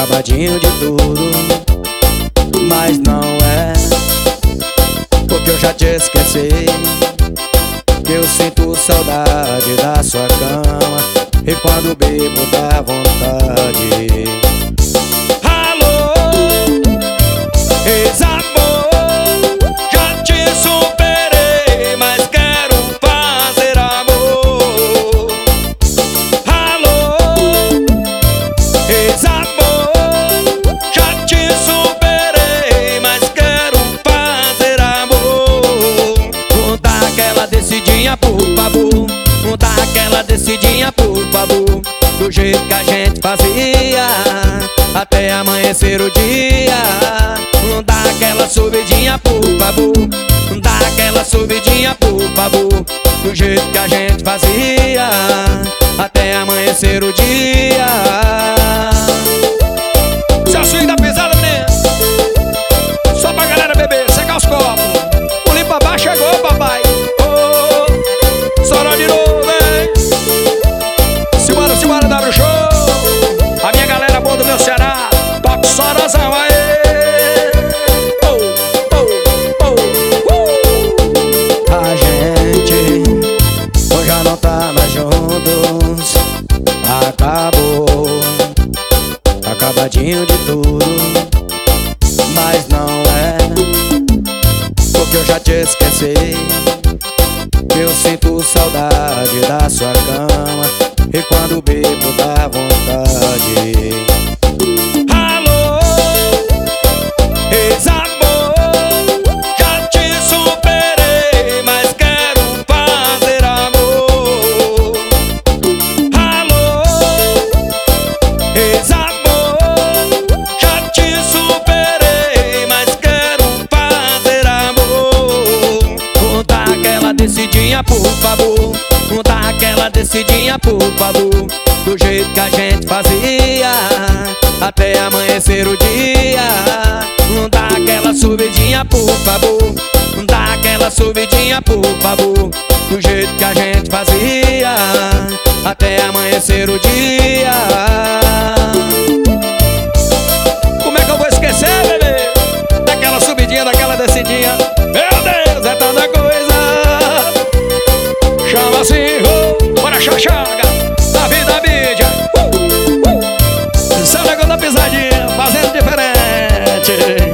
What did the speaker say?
acabadinho de tudo, mas não é, porque eu já te esqueci. Eu sinto saudade da sua cama, e quando bebo dá vontade. Alô, ex-amor, já te superei, mas quero fazer amor. Alô, ex-amor, já te superei, mas quero fazer amor. Vou dar aquela descidinha, por favor. Vou dar aquela descidinha, por favor, do jeito que a gente fazia, até amanhecer o dia. Vou dar aquela subidinha, por favor. Vou dar aquela subidinha, por favor, do jeito que a gente fazia, até amanhecer o dia. Se a swing da pisada, menino, só pra galera beber, secar os copos. O limpa-bar chegou, papai. Oh, Soró de novo, hein? Simbora, W Show. A minha galera boa do meu Ceará, toca o Sorozão, aê. A gente hoje já não tá mais juntos. Acabou, acabadinho de tudo, mas não é, porque eu já te esqueci. Eu sinto saudade da sua cama, e quando bebo dá vontade. Alô, ex-amor, já te superei, mas quero fazer amor. Alô, ex-amor, já te superei, mas quero fazer amor. Vou dar aquela descidinha, por favor. Vou dar aquela descidinha, por favor, do jeito que a gente fazia, até amanhecer o dia. Vou dar aquela subidinha, por favor. Vou dar aquela subidinha, por favor, do jeito que a gente fazia, até amanhecer o dia. Como é que eu vou esquecer, bebê? Daquela subidinha, daquela descidinha. Meu Deus, é tanta coisa. Chama assim, bora chachaga, da vida mídia. Seu negócio da pisadinha, fazendo diferente.